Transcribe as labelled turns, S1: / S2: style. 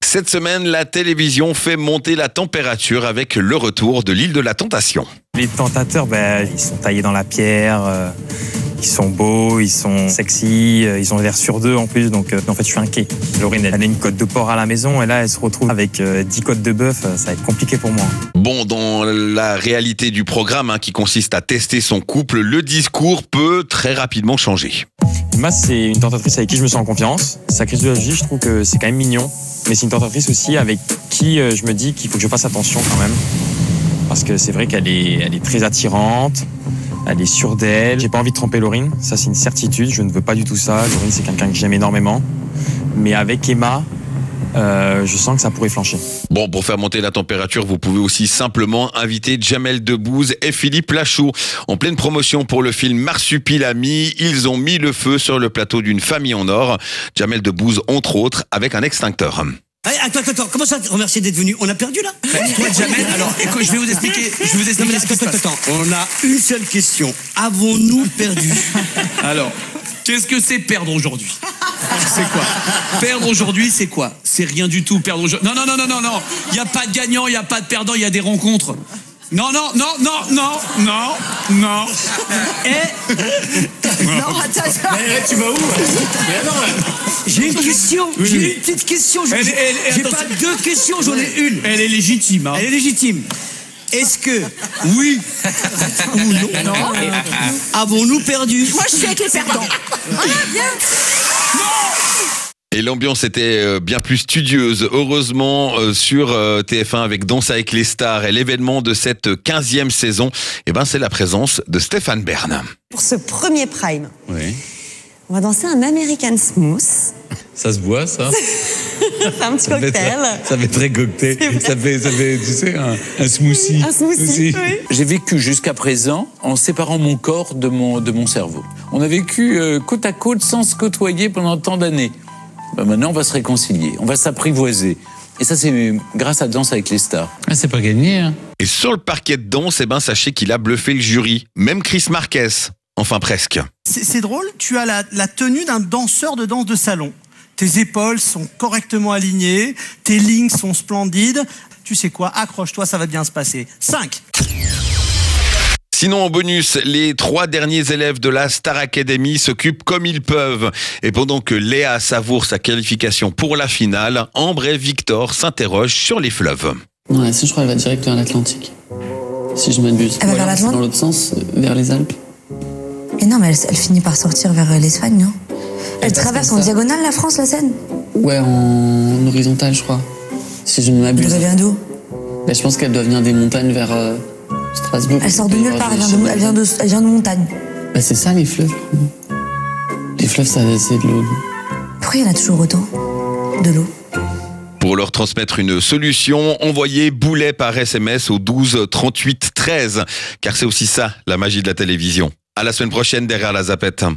S1: Cette semaine, la télévision fait monter la température avec le retour de l'île de la Tentation.
S2: Les tentateurs, ils sont taillés dans la pierre, ils sont beaux, ils sont sexy, ils ont l'air sur deux en plus, donc en fait je suis inquiet. Laurine, elle a une côte de porc à la maison et là elle se retrouve avec 10 côtes de bœuf, ça va être compliqué pour moi.
S1: Bon, dans la réalité du programme qui consiste à tester son couple, le discours peut très rapidement changer.
S2: Emma, c'est une tentatrice avec qui je me sens en confiance. Sa crise de la vie, je trouve que c'est quand même mignon, mais c'est une tentatrice aussi avec qui je me dis qu'il faut que je fasse attention quand même. Parce que c'est vrai qu'elle est très attirante, elle est sûre d'elle. J'ai pas envie de tromper Laurine, ça c'est une certitude, je ne veux pas du tout ça. Laurine, c'est quelqu'un que j'aime énormément. Mais avec Emma, je sens que ça pourrait flancher.
S1: Bon, pour faire monter la température, vous pouvez aussi simplement inviter Jamel Debbouze et Philippe Lachaud. En pleine promotion pour le film Marsupilami, ils ont mis le feu sur le plateau d'une famille en or. Jamel Debbouze, entre autres, avec un extincteur.
S3: Attends, comment ça, remercier d'être venu? On a perdu là?
S4: Toi, Jamel, alors, écoute, je vais vous expliquer
S3: Attends, on a une seule question. Avons-nous perdu?
S4: Alors, qu'est-ce que c'est perdre aujourd'hui? C'est quoi? Perdre aujourd'hui, c'est quoi? C'est rien du tout, perdre aujourd'hui. Non. Il n'y a pas de gagnant, il n'y a pas de perdant, il y a des rencontres. Non.
S3: Non, attends.
S4: Tu vas où?
S3: J'ai une question. J'ai une petite question. J'ai pas deux questions, j'en ai une.
S4: Elle est légitime. Hein.
S3: Elle est légitime. Est-ce que, oui ou non, avons-nous perdu?
S5: Moi, je suis avec les perdants. Voilà, bien.
S1: Et l'ambiance était bien plus studieuse. Heureusement, sur TF1 avec Danse avec les stars et l'événement de cette 15e saison, c'est la présence de Stéphane Bern.
S5: Pour ce premier prime,
S6: Oui.
S5: on va danser un American Smooth.
S6: Ça se boit, ça?
S5: C'est un petit cocktail.
S6: Ça fait très cocktail. Ça fait, tu sais, un smoothie.
S5: Un smoothie, oui.
S7: J'ai vécu jusqu'à présent en séparant mon corps de mon cerveau. On a vécu côte à côte sans se côtoyer pendant tant d'années. Maintenant, on va se réconcilier, on va s'apprivoiser. Et ça, c'est grâce à Danse avec les stars.
S6: Ah, c'est pas gagné, hein.
S1: Et sur le parquet de danse, sachez qu'il a bluffé le jury. Même Chris Marquez. Enfin, presque.
S8: C'est drôle, tu as la tenue d'un danseur de danse de salon. Tes épaules sont correctement alignées, tes lignes sont splendides. Tu sais quoi, accroche-toi, ça va bien se passer. 5.
S1: Sinon, en bonus, les 3 derniers élèves de la Star Academy s'occupent comme ils peuvent. Et pendant que Léa savoure sa qualification pour la finale, Ambre et Victor s'interrogent sur les fleuves.
S9: Non, la Seine, je crois, elle va direct vers l'Atlantique. Si je m'abuse.
S5: Elle va vers l'Atlantique ?
S9: Dans l'autre sens, vers les Alpes.
S5: Et non, mais elle finit par sortir vers l'Espagne, non? Elle traverse en diagonale la France, la Seine?
S9: Ouais, en horizontal, je crois. Si je ne m'abuse.
S5: Elle vient d'où?
S9: Je pense qu'elle doit venir des montagnes vers Strasbourg.
S5: Elle sort de nulle part, elle vient de montagne.
S9: C'est ça, les fleuves. Les fleuves, c'est de l'eau.
S5: Pourquoi il y en a toujours autant de l'eau?
S1: Pour leur transmettre une solution, envoyez boulet par SMS au 12 38 13. Car c'est aussi ça, la magie de la télévision. À la semaine prochaine derrière la Zapette.